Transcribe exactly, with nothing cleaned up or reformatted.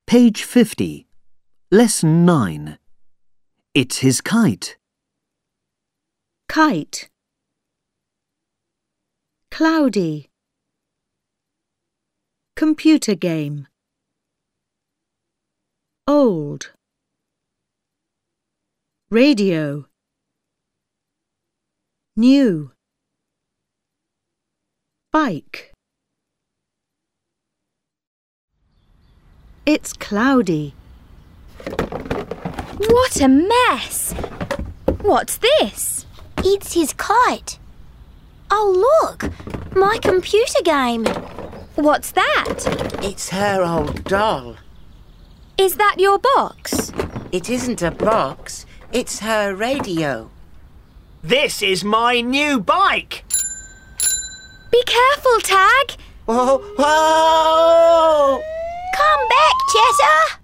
Page fifty. Lesson nine. It's his kite. Kite. Cloudy. Computer game. Old. Radio. New. Bike. It's cloudy. What a mess! What's this? It's his kite. Oh, look! My computer game. What's that? It's her old doll. Is that your box? It isn't a box, it's her radio. This is my new bike! Be careful, Tag! Whoa! Whoa! Come back, Cheshire!